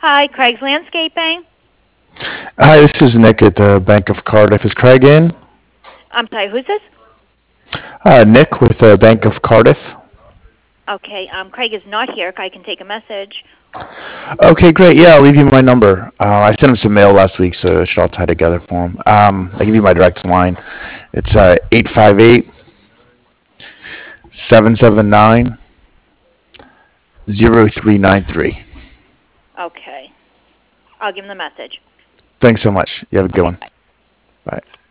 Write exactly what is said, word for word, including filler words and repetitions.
Hi, Craig's Landscaping. Hi, this is Nick at the Bank of Cardiff. Is Craig in? I'm sorry, who's this? Uh, Nick with the Bank of Cardiff. Okay, um, Craig is not here. I can take a message. Okay, great. Yeah, I'll leave you my number. Uh, I sent him some mail last week, so it should all tie together for him. Um, I give you my direct line. It's uh, eight five eight, seven seven nine, zero three nine three. Okay, I'll give him the message. Thanks so much. You have a good Okay, one. bye. Bye.